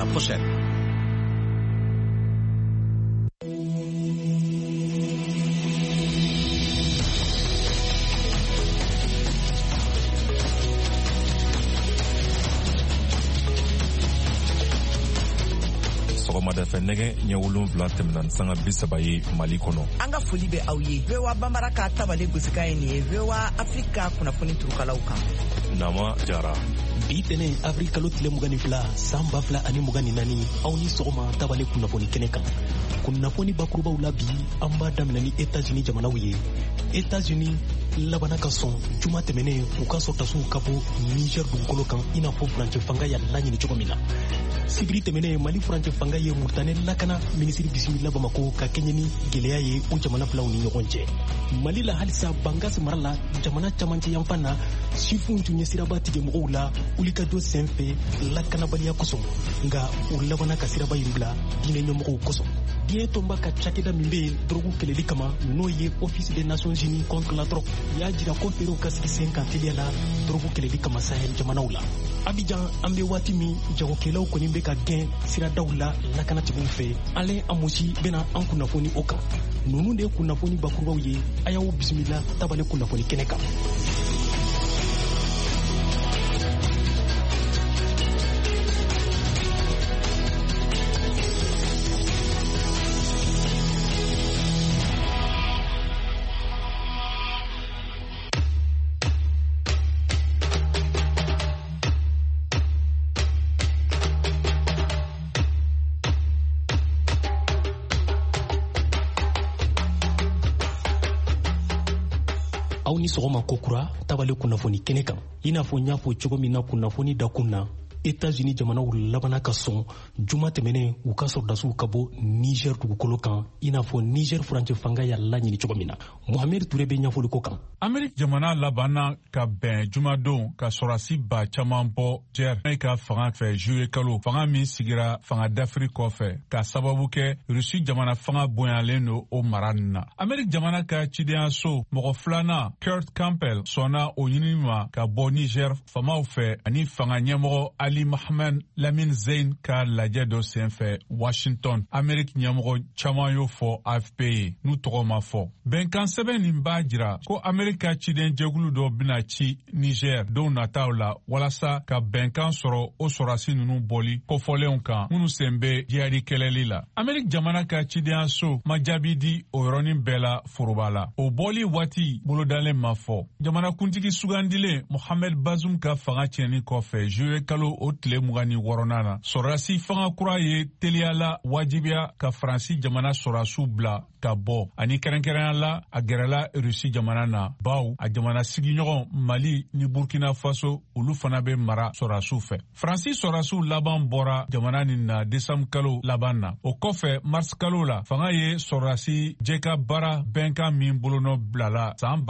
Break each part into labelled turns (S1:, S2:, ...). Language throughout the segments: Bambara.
S1: prochaine.
S2: Sɔgɔmada fɛ nɛgɛ ɲɛ 7 tɛmɛna ni sanga 30 ye Mali kɔnɔ.
S3: An ka foli bɛ aw ye. VOA Bambara ka tabale gosika ye nin ye. VOA Afrika kunnafoni turukalaw kan.
S2: Nama Jara.
S4: Bi tɛnɛ avril kalo tile 22 san 2024 aw ni sɔgɔma tabale kunnafoni kɛnɛ kan. Kunnafoni bakurubaw la bi an b'a daminɛ ni États-Unis jamanaw ye. États-Unis labana ka sɔn juma tɛmɛnen u ka sɔrɔtasiw ka bɔ Niger dugukolo kan i n'a fɔ furancɛ fanga y'a laɲini cogo min na. Sibiri tɛmɛnen Mali furancɛ fanga ye Murtanɛ lakana minisiri bisimila Bamako ka kɛɲɛ ni gɛlɛya ye o jamana filaw ni ɲɔgɔn cɛ. Mali la halisa Bangas mara la jamana camancɛ yanfan na sifinw tun ye siraba tigɛ mɔgɔw la wulikajɔ sen fɛ lakanabaliya kosɔn nka u labana ka siraba yiri bila diinɛ ɲɛmɔgɔw kosɔn. Diɲɛ tɔnba ka cakɛda min bɛ yen drogue kɛlɛli kama n'o ye Office des Nations Unies contre la drogue y'a jira ko feerew ka sigi sen kan teliya la drogue kɛlɛli kama Sahel jamanaw la. Abidjan an bɛ waati min jagokɛlaw kɔni bɛ ka gɛn siradaw la lakanatigiw fɛ. Alain Amosi bɛna an kunnafoni o kan. Ninnu de ye kunnafoni bakurubaw ye. A y'aw bisimila tabale kunnafoni kɛnɛ kan. Aw ni sɔgɔma kokura tabale kunnafoni kɛnɛ kan. I n'a fɔ n y'a fɔ cogo min na kunnafoni dakun na États-Unis jamanaw labana ka sɔn juma tɛmɛnen u ka sɔrɔdasiw ka bɔ Niger dugukolo kan i n'a fɔ Niger furancɛ fanga y'a laɲini cogo min na. Mohamed Touré bɛ ɲɛfɔli ko kan.
S5: Amérique jamana labanna ka bɛn jumadon ka sɔrɔdasi ba caman bɔ Niger ka fanga fɛ juillet kalo fanga min sigira fanga d'Afrique kɔfɛ ka sababu kɛ Russie jamana fanga bonyalen don o mara nin na. Amérique jamana ka cidenyaso mɔgɔ filanan Kurt Campbell sɔnna o ɲinini ma ka bɔ Niger famaw fɛ ani fanga ɲɛmɔgɔ Ali Mohamed Lamine Zein ka lajɛ dɔ senfɛ Washington. Amérique ɲɛmɔgɔ caman y'o fɔ AFP ye n'u tɔgɔ ma fɔ. Bɛnkan sɛbɛn nin b'a jira ko Amérique ka ciden jɛkulu dɔ bɛna ci Niger don nataw la walasa ka bɛnkan sɔrɔ o sɔrɔdasi ninnu bɔli kɔfɔlenw kan minnu sen bɛ jihadi kɛlɛli la. Amérique jamana ka cidenyaso ma jaabi di o yɔrɔnin bɛɛ la foroba la. O bɔli waati bolodalen ma fɔ. Jamanakuntigi sugandilen Mohamed Bazoum ka fanga tiɲɛni kɔfɛ juillet kalo o tile 26 na sɔrɔdasi fanga kura ye teliyala wajibiya ka Faransi jamana sɔrɔdasiw bila ka bɔ ani kɛrɛnkɛrɛnya la a gɛrɛla Russie jamana na baw a jamana sigiɲɔgɔn Mali ni Burkina Faso olu fana bɛ mara sɔrɔdasiw fɛ. Faransi sɔrɔdasiw laban bɔra jamana nin na décembre kalo laban na. O kɔfɛ mars kalo la fanga ye sɔrɔdasi jɛka baara bɛnkan min bolonɔ bilala san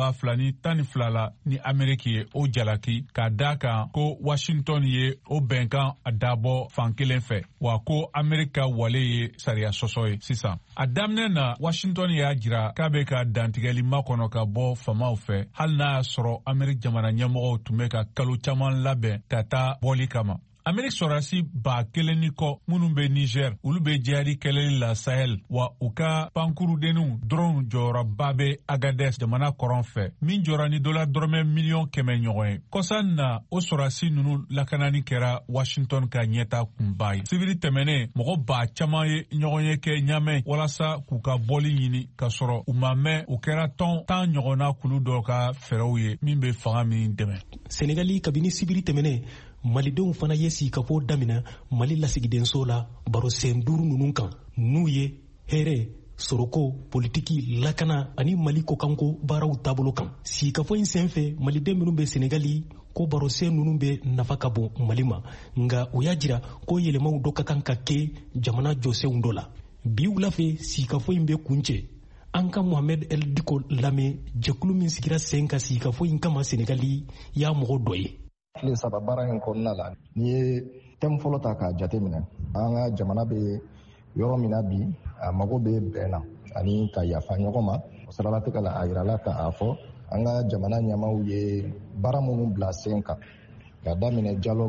S5: 2012 la ni Amérique ye o jalaki ka da kan ko Washington ye o bɛnkan a dabɔ fan kelen fɛ wa ko Amérique ka wale ye sariya sɔsɔ ye sisan. A daminɛ na Washington y'a jira k'a bɛ ka dantigɛli makɔnɔ ka bɔ famaw fɛ hali n'a y'a sɔrɔ Amérique jamana ɲɛmɔgɔw tun bɛ ka kalo caman labɛn ka taa bɔli kama. Amérique sɔrɔdasi 1000 kɔ minnu bɛ Niger olu bɛ jihadi kɛlɛli la Sahel wa u ka pankurudenninw drone jɔyɔrɔba bɛ Agadez jamana kɔrɔn fɛ min jɔra ni $100 miliyɔn 100 ɲɔgɔn ye. Kɔsan na o sɔrɔdasi ninnu lakanani kɛra Washington ka ɲɛta kunba ye. Sibiri tɛmɛnen mɔgɔ ba caman ye ɲɔgɔn ye kɛ ɲamɛ walasa k'u ka bɔli ɲini ka sɔrɔ u ma mɛn u kɛra tɔn 10 ɲɔgɔnna kulu dɔ ka fɛɛrɛw ye min bɛ fanga min dɛmɛ.
S4: Senegali kabini sibiri tɛmɛnen Malidenw fana ye sigikafɔ daminɛ Mali lasigidenso la barosen 5 ninnu kan n'u ye hɛrɛ soroko politiki lakana ani Mali kokanko baaraw taabolo kan. Sigikafɔ in senfɛ Maliden minnu bɛ Senegali ko barosen ninnu bɛ nafa ka bon Mali ma nka u y'a jira ko yɛlɛmaw dɔ ka kan ka kɛ jamana jɔsenw dɔ la. Bi wula fɛ sigikafɔ in bɛ kuncɛ. An ka Mohamed El Diko lamɛn jɛkulu min sigira sen ka sigikafɔ in kama Senegali y'a mɔgɔ dɔ ye.
S6: Tile saba baara in kɔnɔna la n'i ye thème fɔlɔ ta k'a jate minɛ an ka jamana bɛ yɔrɔ min na bi a mago bɛ bɛn na ani ka yafa ɲɔgɔn ma o siralatigɛ la a yirala k'a fɔ an ka jamana ɲɛmaaw ye baara minnu bila sen kan ka daminɛ dialogue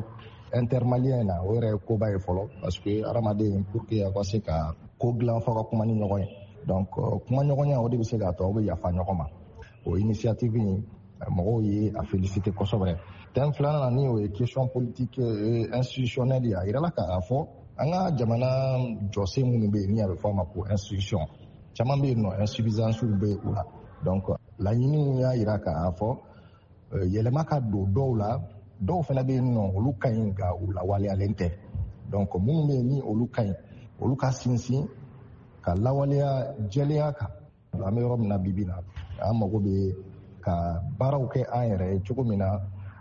S6: intermalien na o yɛrɛ koba ye fɔlɔ parce que adamaden pour que a ka se ka ko dilan fɔ ka kuma ni ɲɔgɔn ye donc kuma ɲɔgɔnya o de bɛ se k'a to aw bɛ yafa ɲɔgɔn ma o initiative in mɔgɔw ye a féliciter kosɛbɛ. thème filanan ni o ye question politique institutionnelle ye a yirala k'a fɔ an ka jamana jɔsen minnu bɛ yen ni a bɛ fɔ a ma ko institution caman bɛ yen nɔ insuffisance bɛ u la donc laɲiniw y'a yira k'a fɔ yɛlɛma ka don dɔw la dɔw fana bɛ yen nɔ olu ka ɲi nka u lawaleyalen tɛ donc minnu bɛ yen ni olu ka ɲi olu ka sinsin ka lawaleya jɛlenya kan an bɛ yɔrɔ min na bibi na an mago bɛ ka baaraw kɛ an yɛrɛ ye cogo min na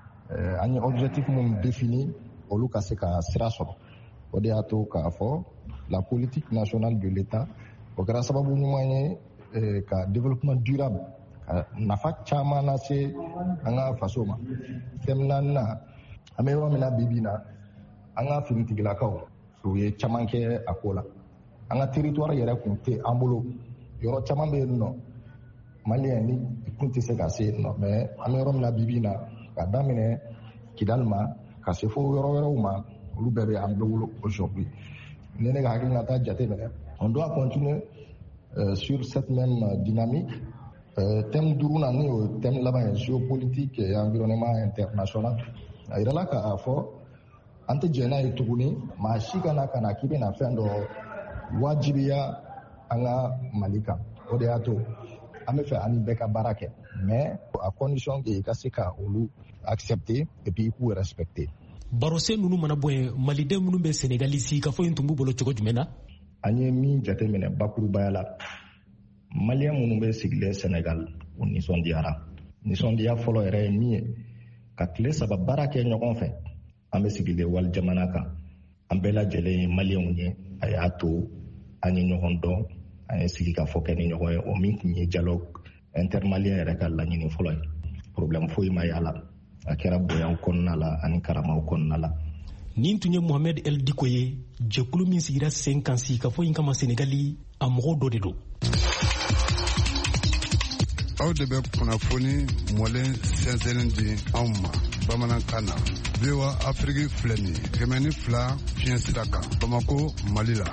S6: an ye objectif minnu défini olu ka se ka sira sɔrɔ o de y'a to k'a fɔ la politique nationale de l'État o kɛra sababu ɲuman ye ka développement durable ka nafa caman lase an ka faso ma. thème naaninan an bɛ yɔrɔ min na bibi na an ka finitigilakaw u ye caman kɛ a ko la an ka territoire yɛrɛ kun tɛ an bolo yɔrɔ caman bɛ yen nɔ maliyɛn ni kun tɛ se ka se yen nɔ mais an bɛ yɔrɔ min na bibi na ka daminɛ Kidali ma ka se fo yɔrɔ wɛrɛw ma olu bɛɛ bɛ an bɛ wolo aujourd'hui ne ka hakilinata jate minɛ on doit continuer sur cette même dynamique. thème duurunan ni o ye thème laban ye géopolitique et environnement international a yirala k'a fɔ an tɛ jɛn n'a ye tuguni maa si kana k'i bɛna fɛn dɔ wajibiya an ka Mali kan o de y'a to an bɛ fɛ ani bɛɛ ka baara kɛ mais à condition que i ka se ka olu accepter et puis i k'u respecter.
S4: Barosen ninnu mana bɔ yen maliden minnu bɛ Senegali si ka fɔ in tun b'u bolo cogo jumɛn na?
S6: An ye min jateminɛ bakurubaya la maliyɛn minnu bɛ sigilen Senegal o nisɔndiyara nisɔndiya fɔlɔ yɛrɛ ye min ye ka tile 3 baara kɛ ɲɔgɔn fɛ an bɛ sigilen wali jamana kan an bɛɛ lajɛlen ye maliyɛnw ye a y'a to an ye ɲɔgɔn dɔn an ye sigi ka fɔ kɛ ni ɲɔgɔn ye o min tun ye dialogue intermalien yɛrɛ ka laɲini fɔlɔ ye problème foyi ma y'a la a kɛra bonyaw kɔnɔna la ani karamaw kɔnɔna la.
S4: Nin tun ye Mohamed El Diko ye jɛkulu min sigira sen kan sigi ka fɔ in kama Senegali a mɔgɔw dɔ de don.
S1: aw de bɛ kunnafoni mɔlen sɛnsɛnnin di anw ma bamanankan na VOA Afrique filɛ nin ye 102 fiɲɛ sira kan Bamako Mali la.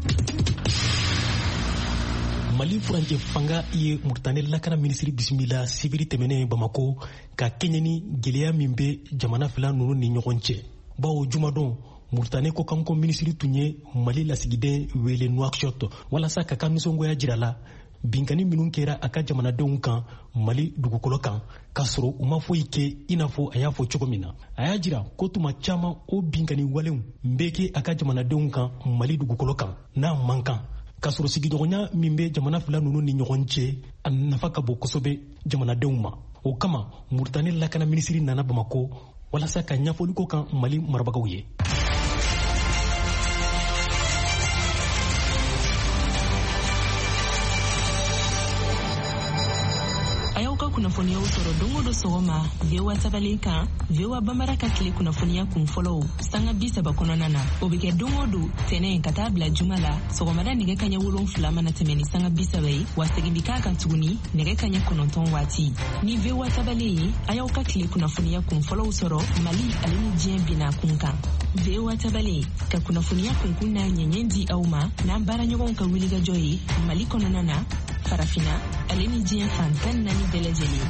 S4: Mali furancɛ fanga ye Mauritanie lakana minisiri bisimila sibiri tɛmɛnen Bamako ka kɛɲɛ ni gɛlɛya min bɛ jamana fila ninnu ni ɲɔgɔn cɛ. Bawo jumadon Mauritanie ko kanko minisiri tun ye Mali lasigiden wele Nouakchott walasa ka ka nisɔngoya jira la binkani minnu kɛra a ka jamanadenw kan Mali dugukolo kan k'a sɔrɔ u ma foyi kɛ i n'a fɔ a y'a fɔ cogo min na. A y'a jira ko tuma caman o binkani walew bɛ kɛ a ka jamanadenw kan Mali dugukolo kan n'a man kan k'a sɔrɔ sigiɲɔgɔnya min bɛ jamana fila ninnu ni ɲɔgɔn cɛ a nafa ka bon kosɛbɛ jamanadenw ma. O kama Mauritanie lakana minisiri nana Bamako walasa ka ɲɛfɔli ko kan Mali marabagaw ye.
S7: ka kunnafoniyaw sɔrɔ dongo do sɔgɔma VOA tabalen kan VOA Bambara ka tile kunnafoniya kun fɔlɔw sanga 30 kɔnɔna na o bɛ kɛ dongo do tɛnɛ ka taa bila juma la sɔgɔmada nɛgɛ kaɲɛ 7 mana tɛmɛ ni sanga 30 ye wa segin bi k'a kan tuguni nɛgɛ kaɲɛ 9 waati ni VOA tabalen ye a y'aw ka tile kunnafoniya kun fɔlɔw sɔrɔ Mali ale ni diɲɛ bina kun kan VOA tabalen ka kunnafoniya kunkun n'a ɲɛɲɛ di aw ma n'an baaraɲɔgɔnw ka wulikajɔ ye Mali kɔnɔna na farafina ale ni diɲɛ fan 14 bɛɛ lajɛlen.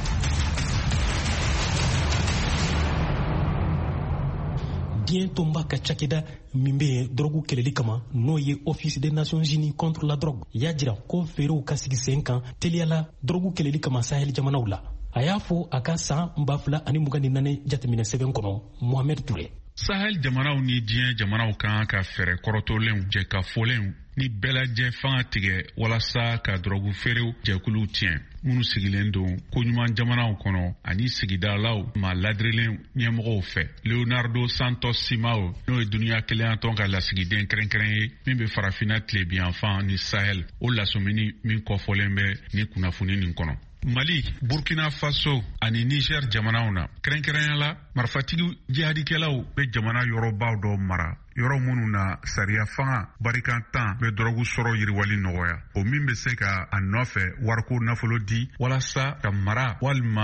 S4: Diɲɛ tɔnba ka cakɛda min bɛ yen drogue kɛlɛli kama n'o ye Office des Nations Unies contre la drogue y'a jira ko feerew ka sigi sen kan teliyala drogue kɛlɛli kama Sahel jamanaw la. A y'a fɔ a ka san 2024 jateminɛ sɛbɛn kɔnɔ Mohamed Touré.
S5: Sahel jamanaw ni diɲɛ jamanaw kan ka fɛɛrɛ kɔrɔtɔlenw jɛ ka fɔlenw ni bɛɛ lajɛ fanga tigɛ walasa ka drogue feerew jɛkuluw tiɲɛ minnu sigilen don koɲuman jamanaw kɔnɔ ani sigidalaw ma ladirilen ɲɛmɔgɔw fɛ. Leonardo Santos Simao n'o ye duniya kelen tɔn ka lasigiden kɛrɛnkɛrɛn ye min bɛ farafina tilebiyanfan ni Sahel o lasomini min kɔfɔlen bɛ ni kunnafoni nin kɔnɔ. Mali, Burkina Faso ani Niger jamanaw na kɛrɛnkɛrɛnya la marifatigi jihadikɛlaw bɛ jamana yɔrɔbaw dɔ mara yɔrɔ minnu na sariya fanga barikantan bɛ drogue sɔrɔ yiriwali nɔgɔya o min bɛ se ka a nɔfɛ wariko nafolo di walasa ka mara walima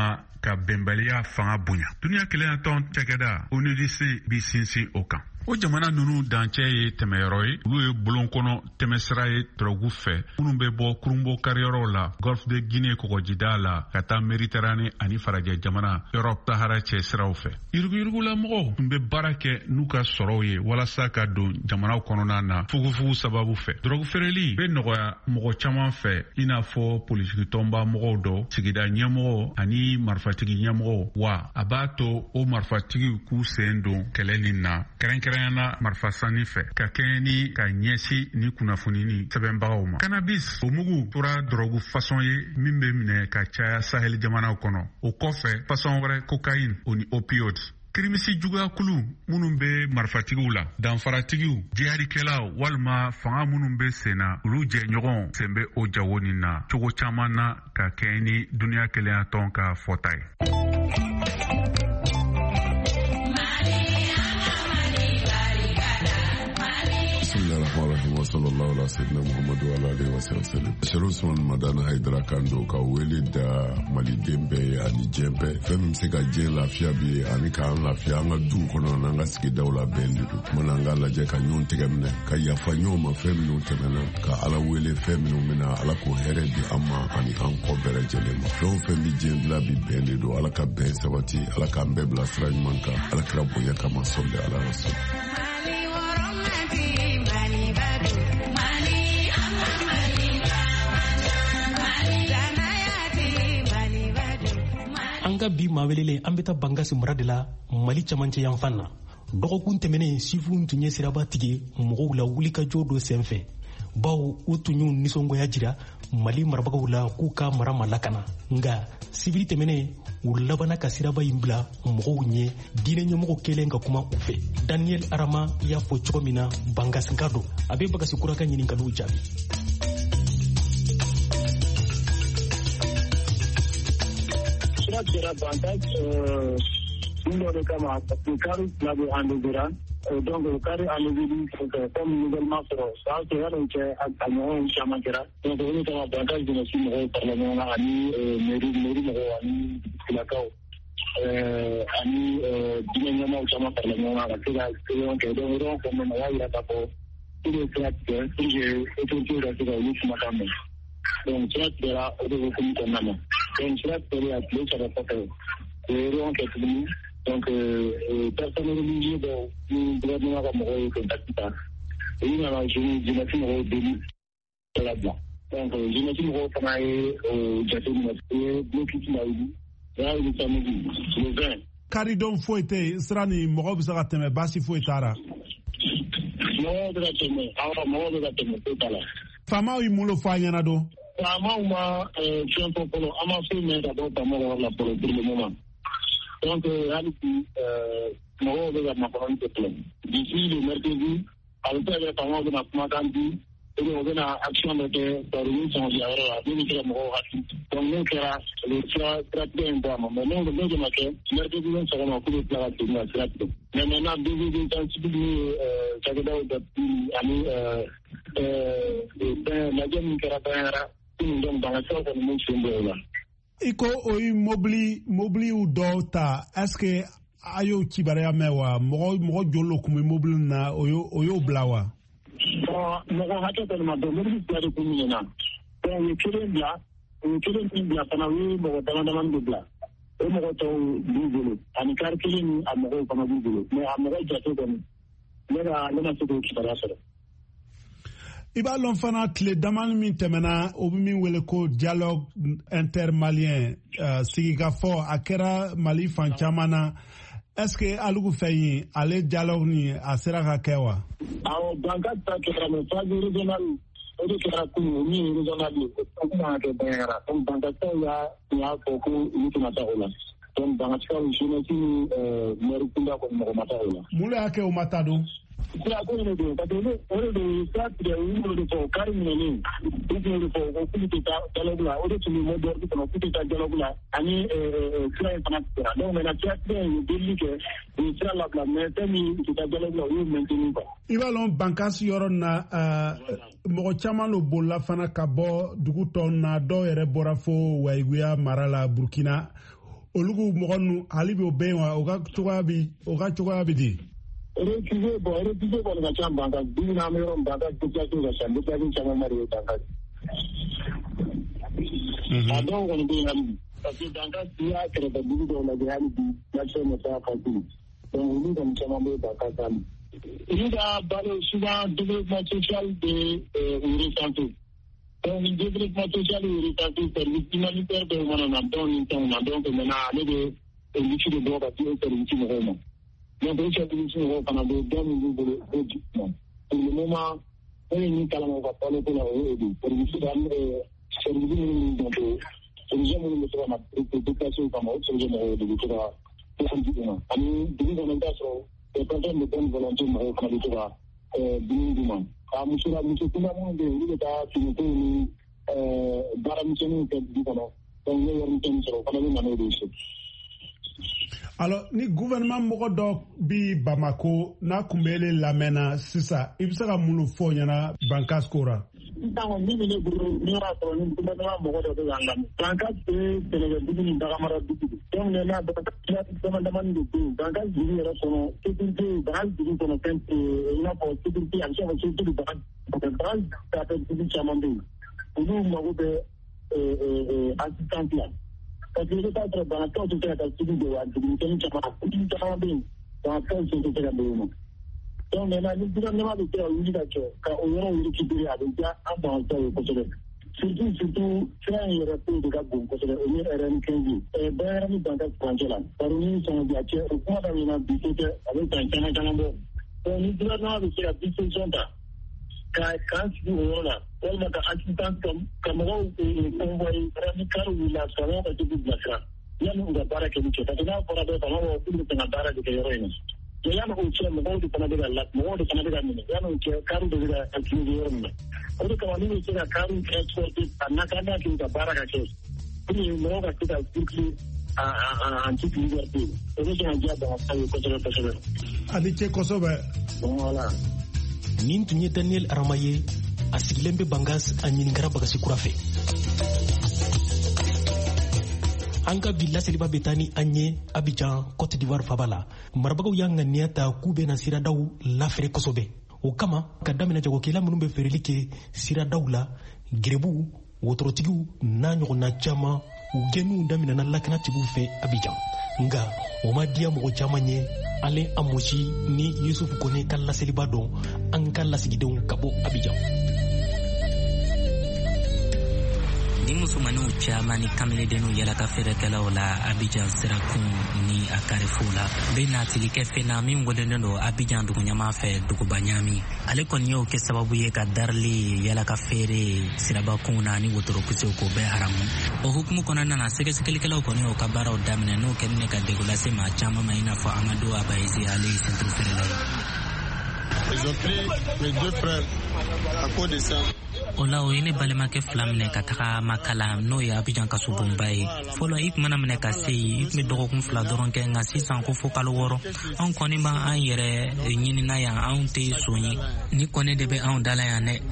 S5: ka bɛnbaliya fanga bonya. Duniya kelen tɔn cɛkɛda ONUDC bi sinsin o kan. O jamana nunu dancɛ ye tɛmɛyɔrɔ ye. Olu ye bulon kɔnɔ tɛmɛsira ye drogue fɛ. Minnu bɛ bɔ kurunbɔ kariyɔrɔ la, Golfe de Guinée kɔgɔjida la ka taa Méditerranée ani farajɛ jamana Europe Sahara cɛ siraw fɛ. Yuruguyurugula mɔgɔw tun bɛ baara kɛ n'u ka sɔrɔw ye walasa ka don jamanaw kɔnɔna na fugufugu sababu fɛ. Drogue feereli bɛ nɔgɔya mɔgɔ caman fɛ i n'a fɔ politiki tɔnba mɔgɔw dɔ, sigida ɲɛmɔgɔ ani marifatigi ɲɛmɔgɔw, wa a b'a to o marifatigiw k'u sen don kɛlɛ nin na. Kɛrɛnkɛrɛnyana marifa sanni fɛ ka kɛɲɛ ni ka ɲɛsin ni kunnafoni ni sɛbɛnbagaw ma. Cannabis o mugu tora drogue façon ye min bɛ minɛ ka caya Sahel jamanaw kɔnɔ. O kɔfɛ façon wɛrɛ cocaïne o ni opioid. Kirimisi juguya kulu minnu bɛ marifatigiw la, danfaratigiw, jihadikɛlaw walima fanga minnu bɛ sen na, olu jɛɲɔgɔn sen bɛ o jago nin na cogo caman na ka kɛɲɛ ni duniya kelenya tɔn ka fɔta ye.
S8: wa sallallahu ala sayyidina Muhammadu wa alihi wa sallam. Sheikh Usman Madana Haidara Kando ka wele da maliden bɛɛ ani diɲɛ bɛɛ fɛn min bɛ se ka diɲɛ lafiya bi ani k'an lafiya an ka duw kɔnɔ n'an ka sigidaw la bɛn de don. Mana an ka lajɛ ka ɲɔgɔn tɛgɛ minɛ ka yafa ɲɔgɔn ma fɛn minnu tɛmɛna ka Ala wele fɛn minnu bɛna Ala k'o hɛrɛ di an ma ani an kɔ bɛɛ lajɛlen ma. Fɛn o fɛn bɛ diɲɛ bila bi bɛn de don. Ala ka bɛn sabati, Ala k'an bɛɛ bila sira ɲuman kan. Ala kira bonya kama sɔli ala rasul.
S4: An ka bi mawelele an bɛ taa Bangasi mara de la Mali camancɛ yan fan na. Dɔgɔkun tɛmɛnen sifu tun ye siraba tigɛ mɔgɔw la wulikajɔ dɔ senfɛ. Bawo u tun y'u nisɔngoya jira Mali marabagaw la k'u ka mara ma lakana. Nka sibiri tɛmɛnen u labana ka siraba in bila mɔgɔw ɲɛ diinɛ ɲɛmɔgɔ kelen ka kuma u fɛ. Daniel Arama y'a fɔ cogo min na Bangasi ka don. A bɛ Bagasi Kura ka ɲininkaliw jaabi.
S9: Sera bantage uno de kama aplicare la de andira donc carré andiri comme nouvellement sur ça c'est là donc à moi chama kera donc on kama bantage de notre mo parlement ani mairie mo ani kilakao ani dinenya mo chama parlement la kila donc donc comme na ya tapo ile claque je eto la de la makamba donc ça sera au niveau communal donc ça sera appelé sur la photo donc personne religieux du gouvernement va mourir contacté et il a j'imagine mourir béni là-bas donc j'imagine mourir pendant au Japon et bloqué là là il est samedi le 20
S10: Caridon Foité srani mourir bisa kateme basi Foitara
S9: mourir de kateme alors mourir de kateme totala
S10: fama imulo fanya do
S9: Ama c'est un peu pour amasser mais d'abord pour la pour le moment. Donc réalité moi on va m'apprendre ce plan. D'ici le mercredi avec les parents de ma matanti et on va action de réunion sans dire là ni que moi donc nous kera le traiter un peu mais non de matin mercredi on sera en cours de travail de la traiter. Mais maintenant deux intensifier ça veut dire ami la gamme kera para donc dans la sorte de mon symbole.
S10: Iko oyi mobili u dɔw ta est-ce que ayo kibaruya mɛn wa mɔgɔ jolo kun bɛ mobili na o y'o bila wa.
S9: Mɔgɔ hakɛ dɔ de ma dɔn mobili fila de kun bɛ yen na donc o ye kelen min bila fana o ye mɔgɔ damadama de bila o mɔgɔ tɔw b'u bolo ani kari kelen ni a mɔgɔw fana b'u bolo mais a mɔgɔ jate kɔni ne ma se k'o kibaruya sɔrɔ.
S10: I b'a lɔn fana tile damani min tɛmɛna o bɛ min wele ko dialogue intermalien sigikafɔ a kɛra Mali fan caman na est-ce que alugu fɛ yen ale dialogue ni a sera ka kɛ wa.
S9: Awɔ Bangasi ta kɛra mais phase régionale o de kɛra kunun min ye régional ye o kuma ka kɛ bɛnkɛra donc Bangasi y'a fɔ ko olu tɛna taa o la donc Bangasi ka jeunesse ni maire kunda kɔni mɔgɔ ma taa o la.
S10: Mun de y'a kɛ o ma taa don.
S9: Sira ko ne do parce que o de sira tigɛ u y'o de fɔ kari minɛlen u tun y'o de fɔ ko k'olu tɛ taa dialogue la o de tun bɛ mot d'ordre kɔnɔ k'u tɛ taa dialogue la ani sira in fana tigɛra donc maintenant sira tigɛ in ye delili kɛ u ye sira labila mais fɛn min u tɛ taa dialogue la u y'o maintenu quoi.
S10: I b'a lɔn Bangasi yɔrɔ na mɔgɔ caman lo bolila fana ka bɔ dugu tɔw na dɔw yɛrɛ bɔra fo Wayiguya mara la Burkina olugu mɔgɔ hali bi o bɛ yen wa o ka cogoya bi di.
S9: Refusé kɔni ka ca Bankas bi n'an bɛ yɔrɔ min Bankas déplacé ka ca déplacé caman ba de ye Bankas. A dɔw kɔni bɛ yen hali bi parce que Bankas n'i y'a kɛrɛfɛ dugu dɔw lajɛ hali bi l'action ne fait pas facile donc olu kɔni caman bɛ Bankas hali. Olu ka baara souvent développement social de ressenté. Donc le développement social est ressenté service humanitaire dɔw mana na dɔw ni fɛnw na donc maintenant ale bɛ lutte de bɔ ka se o service mɔgɔw ma. Donc o service mɔgɔw fana bɛ dɔw min b'u bolo o jiginna. Pour le moment o ye min kalama ka fɔlɔ ko la o y'o de service minnu bɛ don solution minnu bɛ se ka na déplacer kama o solution mɔgɔw de bɛ se ka ko jiginna ani dugu kɔnɔ i b'a sɔrɔ les personnes de bonne volonté mɔgɔw fana bɛ se ka dumuni d'u ma. A muso kunda minnu bɛ yen olu bɛ taa finiko ni baaramisɛnninw kɛ dugu kɔnɔ donc ne wari misɛnnin sɔrɔ o fana bɛ na n'o de ye.
S10: Alors ni gouvernement mɔgɔ dɔ bi Bamako n'a kun bɛ ele lamɛnna sisan i bɛ se ka mun fɔ ɲɛna Bankas ko la.
S9: Sisan min bɛ ne bolo n'i y'a sɔrɔ ni gouvernement mɔgɔ dɔ bɛ k'an lamɛn Bankas ye Sɛnɛgalidugu ni Bagamara dugu de donc n'a damadamani de bɛ yen Bankas dugu yɛrɛ kɔnɔ sécurité Bankas dugu kɔnɔ fɛn i n'a fɔ sécurité a bɛ se ka fɔ sécurité Bankas dugu caman bɛ yen olu mago bɛ assistance la. Parce que l'État est dans la cause de la sécurité de la sécurité bɛ yen dans la cause de la sécurité. Donc maintenant ni gouvernement bɛ se ka wuli ka jɔ ka o yɔrɔ récupérer a bɛ diya an bangebaaw ye kosɛbɛ. Surtout fɛn yɛrɛ ko de ka bon kosɛbɛ o ye RN15 ye. Bɛɛ ni Bankas furancɛ la. Bari ni sɔngɔ bi a cɛ o kuma daminɛna bi ko tɛ a bɛ san caman bɔ. Donc ni gouvernement bɛ se ka disposition ta k'an sigi o yɔrɔ la walima ka assistance ka mɔgɔw convoyer ni car wulila faamaw ka se k'u bilasira yanni u ka baara kɛ ni cɛ parce que n'a fɔra dɔrɔn faamaw k'u bɛ fɛ ka baara de kɛ yɔrɔ in na mais yanni o cɛ mɔgɔw de fana bɛ ka minɛ yanni o cɛ car de bɛ ka utiliser yɔrɔ min na o de kama n'u bɛ se ka car exporter a n'a kɛ u ka baara ka kɛ pour que mɔgɔw ka se ka circuler en toute liberté o bɛ se ka diya Bangasaw ye kosɛbɛ.
S10: A ni ce kosɛbɛ.
S9: Voilà.
S4: Nin tun ye Daniel Arama ye a sigilen bɛ Bangas a ɲininkara Bagasi kura fɛ. An ka bi laseliba bɛ taa ni an ye Abidjan Côte d'Ivoire faba la marabagaw y'an ŋaniya ta k'u bɛna siradaw lafɛrɛ kosɛbɛ o kama ka daminɛ jagokɛla minnu bɛ feereli kɛ siradaw la gerebuw wotorotigiw n'a ɲɔgɔnna caman u gɛnniw daminɛna lakanatigiw fɛ Abidjan nga o ma diya mɔgɔ caman ye ale Amosi ni Yusufu Kone ka laseliba dɔn an ka lasigidenw ka bɔ Abidjan.
S11: Ni musomanninw caman ni kamilendenw yala ka feerekɛlaw la Abidjan sirakun ni a karifu la bɛ natili kɛ fɛn na min welelen don Abidjan duguɲama fɛ duguba ɲami ale kɔni y'o kɛ sababu ye ka darili yala ka feere sirabakun na ni wotorokusew k'o bɛɛ haramu o hukumu kɔnɔna na sɛgɛsɛgɛlikɛlaw kɔni y'o ka baaraw daminɛ n'o kɛni ne ka degun lase maa caman ma i n'a fɔ Amadu Abayizi ale ye centre feerela ye.
S12: Ils ont pris mes deux frères à cause de ça.
S11: O la o ye ne balimakɛ fila minɛ ka taga Makala n'o ye Abidjan kaso bonba ye fɔlɔ i tun mana minɛ ka se yen i tun bɛ dɔgɔkun 2 dɔrɔn kɛ nka sisan ko fo kalo 6 anw kɔni b'an yɛrɛ ɲinina yan anw tɛ son ye ni kɔni de bɛ anw dala yan dɛ.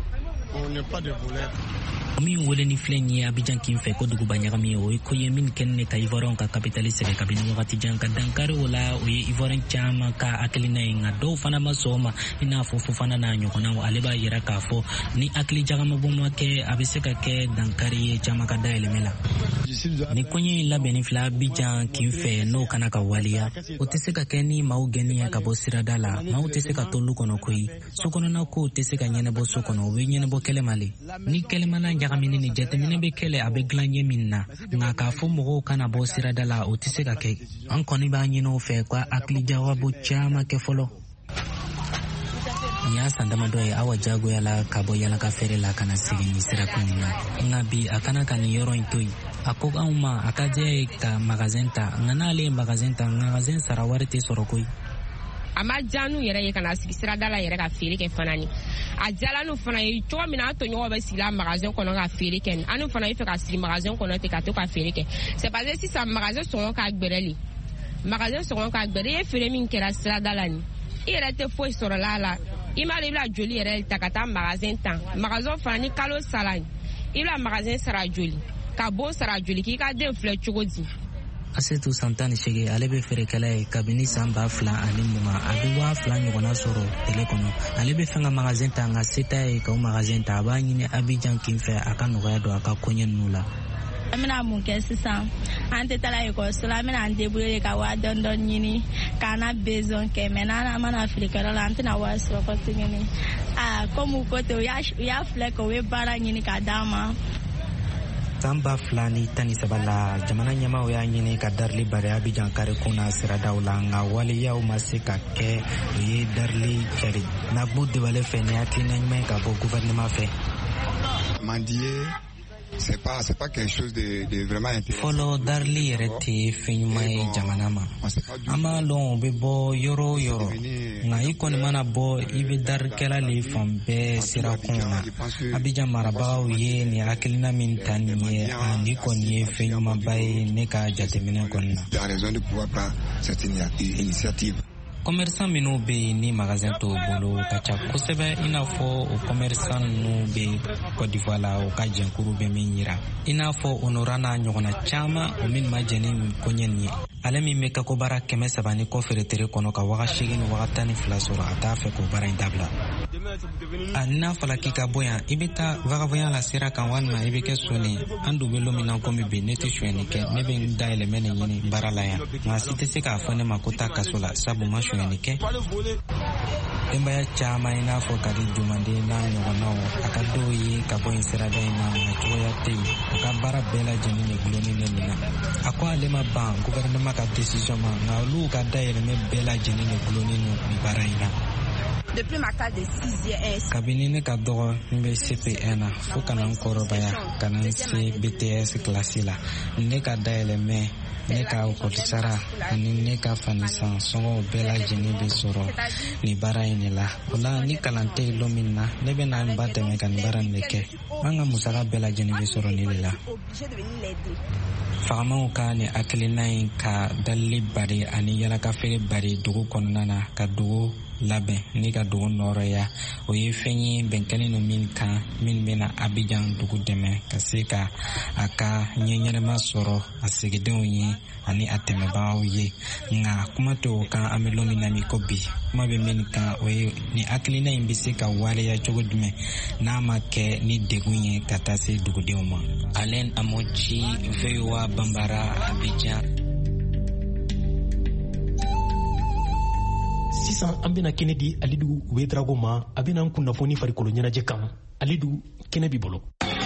S11: Min wele ni filɛ ye Abidjan kin fɛ ko duguba ɲagami o ye ko ye min kɛni ne ka Ivoirien ka capitale sɛgɛ kabini wagati jan ka dankari o la o ye Ivoirien caman ka hakilina ye nka dɔw fana ma sɔn o ma i n'a fɔ Fofana n'a ɲɔgɔnnaw ale b'a yira k'a fɔ ni hakili jagamabɔ ma kɛ a bɛ se ka kɛ dankari ye caman ka dayɛlɛmɛ la. Ni kɔɲɛ in labɛnni filɛ Abidjan kin fɛ n'o kana ka waliya o tɛ se ka kɛ ni maaw gɛnniya ka bɔ sirada la maaw tɛ se ka to lu kɔnɔ koyi sokɔnɔna kow tɛ se ka ɲɛnabɔ so kɔnɔ o bɛ ɲɛnabɔ kɛlɛma le ni kɛlɛmana ɲagamini ni jateminɛ bɛ kɛlɛ a bɛ dilan ɲɛ min na nka k'a fɔ mɔgɔw kana bɔ sirada la o tɛ se ka kɛ an kɔni b'a ɲini o fɛ ka hakili jagabɔ caman kɛ fɔlɔ. Ni y'a san damadɔ ye Awa jagoyala ka bɔ yala ka feere la kana segin ni sirakun na nka bi a kana ka nin yɔrɔ in to yen a ko anw ma a ka diya ye ka magasin ta nka n'ale ye magasin ta magasin sara wari tɛ sɔrɔ koyi.
S13: A ma diya n'u yɛrɛ ye ka na sigi sirada la yɛrɛ ka feere kɛ fana ni a diyala n'u fana ye cogo min na a tɔɲɔgɔnw bɛ sigi la magasin kɔnɔ ka feere kɛ ni an'u fana bɛ fɛ ka sigi magasin kɔnɔ ten ka to ka feere kɛ c'est parce que sisan magasin sɔngɔ ka gbɛrɛli magasin sɔngɔ ka gbɛrɛ i ye feere min kɛra sirada la ni i yɛrɛ tɛ foyi sɔrɔla a la i m'a dɔn i bɛna joli yɛrɛ ta ka taa magasin tan magasin fana ni kalo sara i bɛna magasin sara joli ka bon sara joli k'i ka den filɛ cogo di
S11: Asetu Santani Shege alebe ferekele kabini samba fla animuma abiwa fla nyogona soro telekono alebe fanga magazin tanga seta e ka magazin ta ba nyine Abidjan kimfe aka noya do aka konye nula
S14: amina mun kɛ sisan an tɛ tala ekɔliso la an bɛna an débrouiller ka waa dɔɔni ɲini k'an na besoin kɛ mais n'an mana feerekɛyɔrɔ la an tɛna wari sɔrɔ kɔ tuguni comme u ko ten u y'a filɛ kɛ u ye baara ɲini k'a d'an ma.
S11: Samba fila ni tani sabala jamana ɲɛmaaw y'a ɲini ka darili bari Abidjan kare kuna siradaw la nka waleyaw ma se ka kɛ u ye darili kɛri Nagbo Debale fɛ ni hakilina ɲuman ye ka bɔ gouvernement fɛ.
S15: C'est pas quelque chose de vraiment intéressant.
S11: Folo darli yɛrɛ tɛ fɛn ɲuman ye jamana ma. An b'a lɔn o bɛ bɔ yɔrɔ o yɔrɔ nka i kɔni mana bɔ i bɛ darikɛla le fan bɛɛ sirakun na. Abidjan marabagaw ye nin hakilina min ta nin ye ni kɔni ye fɛn ɲumanba ye ne ka jateminɛ kɔni na. Commerçant minnu bɛ yen ni magasin t'o bolo ka ca kosɛbɛ i n'a fɔ o commerçant ninnu bɛ Côte d'Ivoire la o ka jɛnkuru bɛ min yira i n'a fɔ Onora n'a ɲɔgɔnna caman o min ma jɛ ni koɲɛ nin ye ale min bɛ kako baara 300 ni kɔ feeretere kɔnɔ ka waga 8 ni waga 12 sɔrɔ a t'a fɛ k'o baara in dabila a n'a fɔla k'i ka bɔ yan i bɛ taa vagabond la sira kan walima i bɛ kɛ soni an dun bɛ don min na komi bi ne tɛ sonyɛni kɛ ne bɛ n dayɛlɛmɛ nin ɲini baara la yan nka si tɛ se k'a fɔ ne ma ko taa kaso la sabu ma sonyɛni kɛ denbaya caman i n'a fɔ Kadi Jumande n'a ɲɔgɔnnaw a ka dɔw ye ka bɔ yen sirada in na nka cogoya tɛ yen a ka baara bɛɛ lajɛlen de gulonnen ne nin na a ko ale ma ban gouvernement ka décision ma nka olu ka dayɛlɛmɛ bɛɛ lajɛlen de gulonnen nin baara in na.
S14: Depuis ma classe de 6e
S11: kabini ne ka dɔgɔ n bɛ CP1 na fo ka na n kɔrɔbaya ka na n se BTS kilasi la ne ka dayɛlɛmɛ ne ka okɔlisara ani ne ka fanisan sɔngɔw bɛɛ lajɛlen bɛ sɔrɔ nin baara in de la o la ni kalan tɛ yen don min na ne bɛ na n ba dɛmɛ ka nin baara in de kɛ an ka musaka bɛɛ lajɛlen bɛ sɔrɔ nin de la. Fagamaw ka nin hakilina in ka dalili bari ani yalakafeere bari dugu kɔnɔna na ka dugu labɛn ni ka dugu nɔrɔya o ye fɛn ye bɛnkɛlen no min kan min bɛna Abidjan dugu dɛmɛ ka se ka a ka ɲɛɲɛnɛma sɔrɔ a sigidenw ye ani a tɛmɛbagaw ye nka kuma tɛ o kan an bɛ don min na mi ko bi kuma bɛ min kan o ye ni hakilina in bɛ se ka waleya cogo jumɛn n'a ma kɛ ni degun ye ka taa se dugudenw ma. Alain Amochi, VOA Bambara, Abidjan.
S4: Sisan an bɛna kɛnɛ di Alidu Ouedraogo ma a bɛna an kunnafoni farikolo ɲɛnajɛ kan. Alidu, kɛnɛ b'i bolo.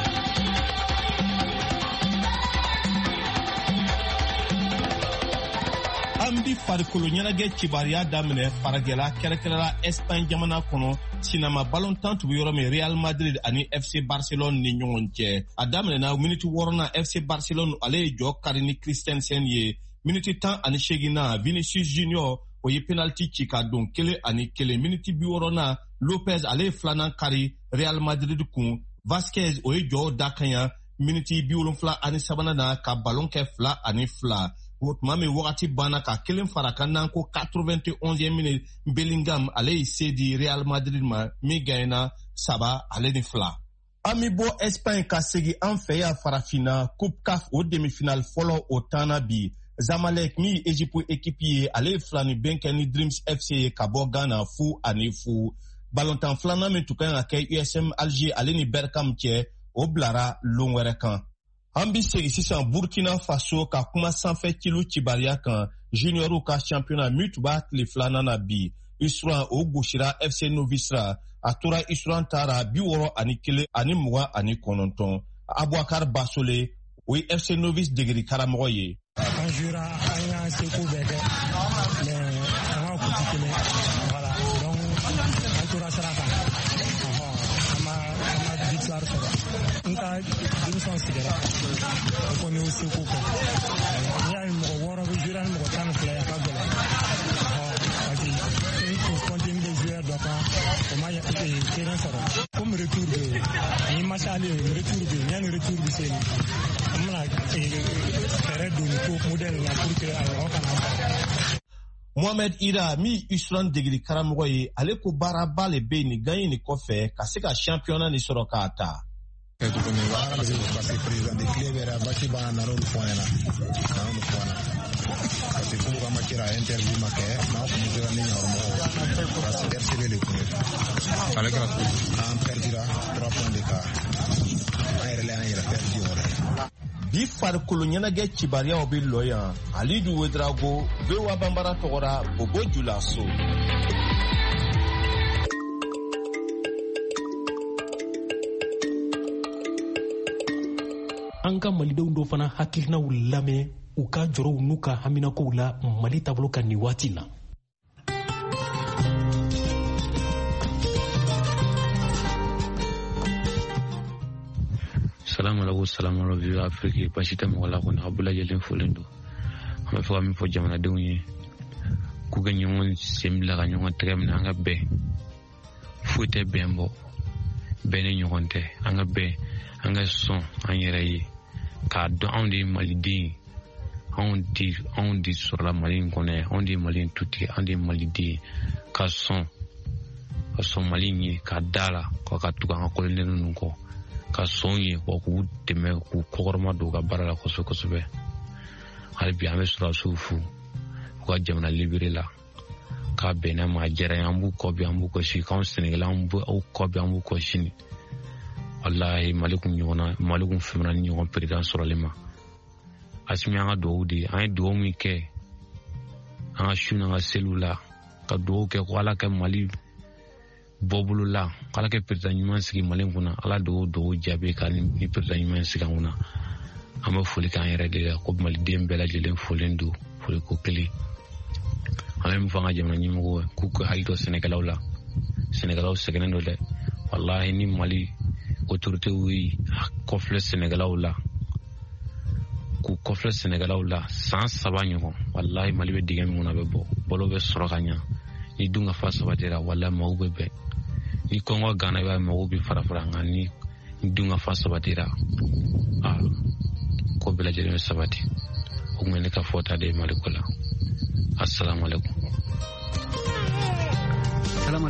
S16: An bi farikolo ɲɛnajɛ kibaruya daminɛ faragɛla kɛrɛkɛrɛla Espagne jamana kɔnɔ sinama balontan tun bɛ yɔrɔ min Real Madrid ani FC Barcelone ni ɲɔgɔn cɛ. A daminɛna miniti 6nan FC Barcelone ale ye jɔ kari ni Christensen ye. Miniti 18nan Vinicius Junior o ye penalty ci ka don 1-1. Miniti 60nan Lopez ale ye 2nan kari Real Madrid kun. Vasquez o ye jɔ da kanya miniti 73nan na ka balon kɛ 2-2. O tuma min wagati banna ka 1 fara kan nan ko 91e minute Bellingham ale ye se di Real Madrid ma min gagné 3 ale ni 2. An mi bɔ Espagne ka segi an fɛ yan farafina Coupe CAF o demi-finale fɔlɔ o tanna bi. Zamalek min Egypte équipe ye ale ye 2 ni ben kɛ ni Dreams FC ye ka bɔ Ghana 0-0. Balontan filanan min tun kan ka kɛ USM Alger ale ni Berkane cɛ o bilara lon wɛrɛ kan. An bi segi sisan Burkina Faso ka kuma sanfɛ kilo cibariya kan juniorw ka championnat min tun b'a tile 2nan na bi. Isran o gosira FC Novisra a tora Isran taara 61 ani 29. Abouakar Basole o ye FC Novis degeri karamɔgɔ ye.
S17: An jura an y'an seko bɛɛ kɛ mais an ka kuti kelen voilà donc an tora sira kan an ma victoire sɔrɔ n ka denmisɛnw sigira o kɔni y'o seko kɛ n'i y'a ye mɔgɔ 6 bɛ jura ni mɔgɔ 12 ye a ka gɛlɛn parce que n continue de jouer dɔ kan o ma terrain sɔrɔ comme retour bɛ yen ni match aller retour bɛ yen yanni retour bɛ se yen an bɛna fɛɛrɛ don ko modèle la pour que a yɔrɔ kana ban.
S16: Mohamed Ira mi Isran degeri karamɔgɔ ye ale ko baaraba le bɛ yen ni gagné ni kɔfɛ ka se ka championnat ni sɔrɔ k'a ta.
S18: parce que président de club era bati ba na ron fona parce que pour ma kira interview ma ke na ko mu jira ni normo parce que RCB le club avec la en perdira 3 points d'écart ay rele ay perdu ore
S16: bi farikolo ɲɛnajɛ cibariyaw bi lɔ yan alidu wedrago vewa banbara tɔgɔra bobo julaso.
S4: an ka malidenw dɔ fana hakilinaw lamɛn u ka jɔrɔw n'u ka haminakow la mali taabolo kan nin waati na.
S19: Salamu alaikum vieux Afrique basi tɛ mɔgɔ la kɔni a bɛɛ lajɛlen folen don an bɛ fɛ ka min fɔ jamanadenw ye k'u ka ɲɔgɔn sen bila ka ɲɔgɔn tɛgɛ minɛ an ka bɛn foyi tɛ bɛn bɔ bɛn ni ɲɔgɔn tɛ an ka bɛn an ka sɔn an yɛrɛ ye k'a dɔn anw de ye maliden anw de sɔrɔla mali in kɔnɔ yan anw de ye mali in tutigi anw de ye maliden ye ka sɔn mali in ye k'a da la ka tugu an ka kolonɛli ninnu kɔ ka sɔn ye wa k'u dɛmɛ k'u kɔkɔrɔma don u ka baara la kosɛbɛ kosɛbɛ hali bi an bɛ sɔrɔdasiw fu u ka jamana libere la k'a bɛnna ma a diyara an b'u kɔ bi an b'u kɔ sini k'anw sɛnɛkɛla an b'u kɔ bi an b'u kɔ sini walahi mali kun fɛmɛna ni ɲɔgɔn peredan sɔrɔlen ma asimi an ka duwawu de an ye duwawu min kɛ an ka su n'an ka seliw la ka duwawu kɛ ko ala kɛ mali bɔbolo la ala kɛ peredan ɲuman sigi mali kunna ala duwawu jaabi ka ni peredan ɲuman sigi an kunna an bɛ foli k'an yɛrɛ de la ko maliden bɛɛ lajɛlen folen don foli ko kelen an bɛ min fɔ an ka jamana ɲɛmɔgɔw ye k'u ka hakili to sɛnɛkɛlaw la sɛnɛkɛlaw sɛgɛnnen don dɛ walahi ni mali autorités yi kɔfilɛ sɛnɛkɛlaw la k'u kɔfilɛ sɛnɛkɛlaw la san 3 ɲɔgɔn walahi mali bɛ dingɛ min kɔnɔ a bɛ bɔ balo bɛ sɔrɔ ka ɲa ni dunkafa sabatira walahi maaw bɛ bɛn ni kɔngɔ gana i b'a ye maaw bɛ fara an kan ni dunkafa sabatira ko bɛɛ lajɛlen bɛ sabati o tun bɛ ne ka fɔta de ye mali ko la assalamu alaikum.
S20: Assalamu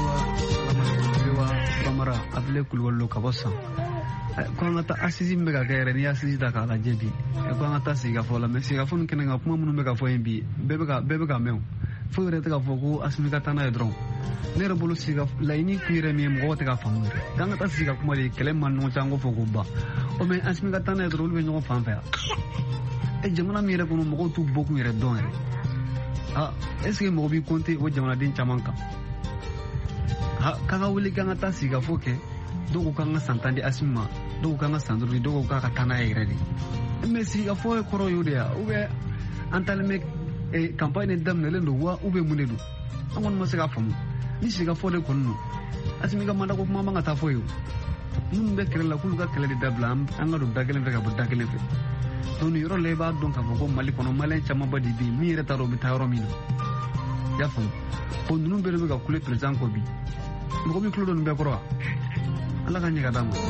S20: Bamara abile kulwalo kabosa ko an ka taa asisi min bɛ ka kɛ yɛrɛ ni asisi ta k'a lajɛ bi ko an ka taa sigikafɔ la mais sigikafɔ nin kɛnɛ kan kuma minnu bɛ ka fɔ yen bi bɛɛ bɛ ka mɛn fo yɛrɛ tɛ ka fɔ ko asimi ka taa n'a ye dɔrɔn ne yɛrɛ bolo laɲini kun yɛrɛ min ye mɔgɔw tɛ ka faamu yɛrɛ k'an ka taa sigi ka kuma de kɛlɛ ma ɲɔgɔn cɛ an ko fɔ k'o ban o mais asimi ka taa n'a ye dɔrɔn olu bɛ ɲɔgɔn fan fɛ yan jamana min yɛrɛ kɔnɔ mɔgɔw t'u bɔkun yɛrɛ dɔn yɛrɛ est ce que mɔgɔ b'i compter o jamanaden caman kan k'an ka wuli k'an ka taa sigikafɔ kɛ dɔw ko k'an ka san 10 di asimi ma dɔw ko k'an ka san 5 di dɔw ko k'a ka taa n'a ye yɛrɛ de mais sigikafɔ ye kɔrɔ y'o de ya ou bien an talen bɛ campagne daminɛlen don wa ou bien mun de don an kɔni ma se k'a faamu ni sigikafɔ de kɔni don asimi ka mandako kuma man ka taa fɔ ye o minnu bɛ kɛlɛ la k'olu ka kɛlɛ de dabila an ka don da kelen fɛ ka bɔ da kelen fɛ donc ni yɔrɔ la i b'a dɔn k'a fɔ ko mali kɔnɔ maliyɛn camanba de bɛ yen min yɛrɛ t'a dɔn u bɛ taa yɔrɔ min na i y'a faamu o ninnu bɛɛ de bɛ ka kule président kɔ bi mɔgɔ bɛ tulo dɔ nin bɛɛ kɔrɔ wa ala ka ɲɛ ka d'a ma.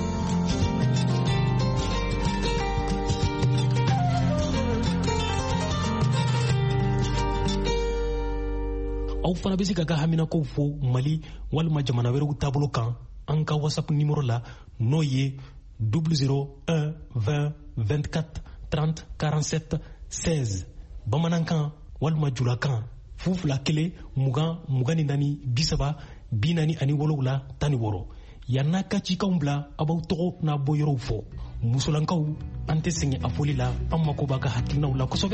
S4: aw fana bɛ se ka haminakow fɔ mali walima jamana wɛrɛw taabolo kan an ka whatsapp numéro la n'o ye 001 20 24 30 47 16 bamanankan walima julakan 2 20 24 30 47 16 yan n'a ka cikanw bila a b'aw tɔgɔ n'a bɔyɔrɔw fɔ musolankaw an tɛ sɛgɛn a foli la an mako b'a ka hakilinaw la kosɛbɛ.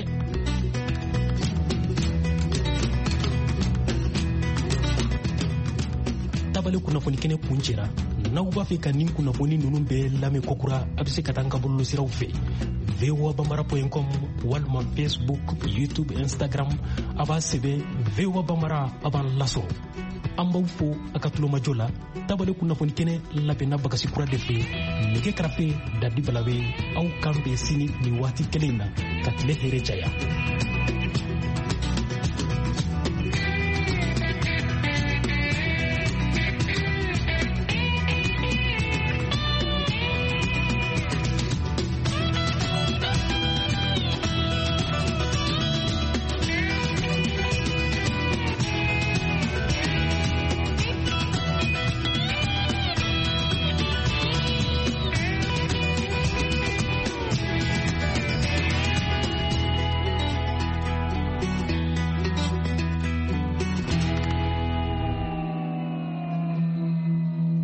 S4: tabale kunnafoni kɛnɛ kun cɛra n'aw b'a fɛ ka nin kunnafoni ninnu bɛɛ lamɛn kokura a bɛ se ka taa an ka bɔlɔlɔsiraw fɛ voabamara.com walima facebook youtube instagram a b'a sɛbɛn voa bamara a b'an lasɔrɔ an b'aw fo a ka tulomajɔ la tabale kunnafoni kɛnɛ labɛnna bagasi kura de fɛ nɛgɛ karafe dadi bala bɛ aw kan bɛn sini nin waati kelen na ka tile hɛrɛ caya.